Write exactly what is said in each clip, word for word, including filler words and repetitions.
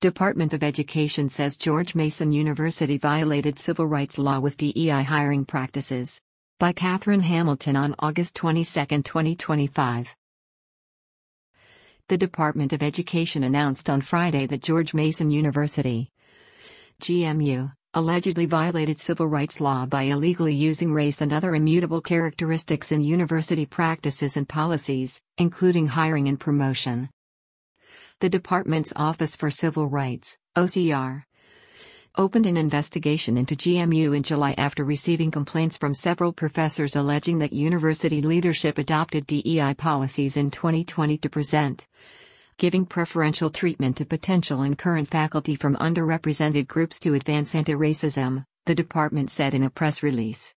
Department of Education says George Mason University violated civil rights law with D E I hiring practices. By Catherine Hamilton on August twenty-second, twenty twenty-five. The Department of Education announced on Friday that George Mason University, G M U, allegedly violated civil rights law by illegally using race and other immutable characteristics in university practices and policies, including hiring and promotion. The department's Office for Civil Rights, O C R, opened an investigation into G M U in July after receiving complaints from several professors alleging that university leadership adopted D E I policies in twenty twenty to present, giving preferential treatment to potential and current faculty from underrepresented groups to advance anti-racism, the department said in a press release.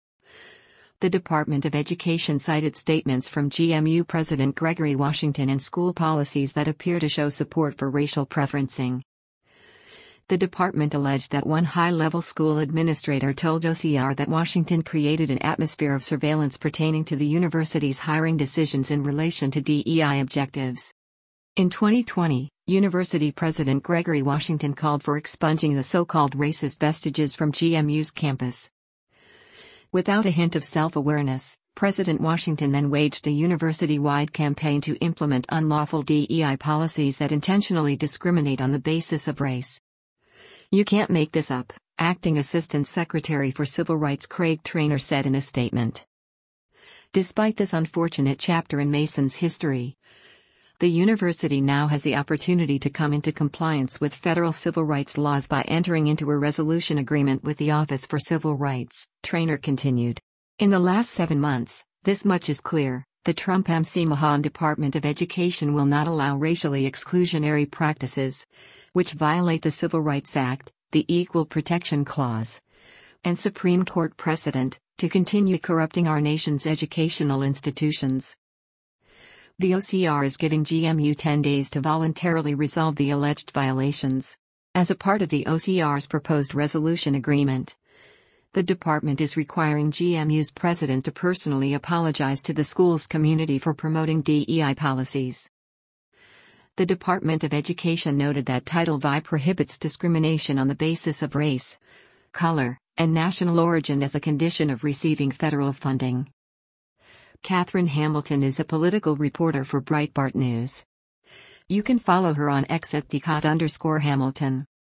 The Department of Education cited statements from G M U President Gregory Washington and school policies that appear to show support for racial preferencing. The department alleged that one high-level school administrator told O C R that Washington created an atmosphere of surveillance pertaining to the university's hiring decisions in relation to D E I objectives. In twenty twenty, University President Gregory Washington called for expunging the so-called racist vestiges from G M U's campus. Without a hint of self-awareness, President Washington then waged a university-wide campaign to implement unlawful D E I policies that intentionally discriminate on the basis of race. "You can't make this up," Acting Assistant Secretary for Civil Rights Craig Trainor said in a statement. Despite this unfortunate chapter in Mason's history, the university now has the opportunity to come into compliance with federal civil rights laws by entering into a resolution agreement with the Office for Civil Rights, Trainor continued. In the last seven months, this much is clear: the Trump-M C Mahon Department of Education will not allow racially exclusionary practices, which violate the Civil Rights Act, the Equal Protection Clause, and Supreme Court precedent, to continue corrupting our nation's educational institutions. The O C R is giving G M U ten days to voluntarily resolve the alleged violations. As a part of the O C R's proposed resolution agreement, the department is requiring G M U's president to personally apologize to the school's community for promoting D E I policies. The Department of Education noted that Title five prohibits discrimination on the basis of race, color, and national origin as a condition of receiving federal funding. Catherine Hamilton is a political reporter for Breitbart News. You can follow her on X at the cot underscore Hamilton.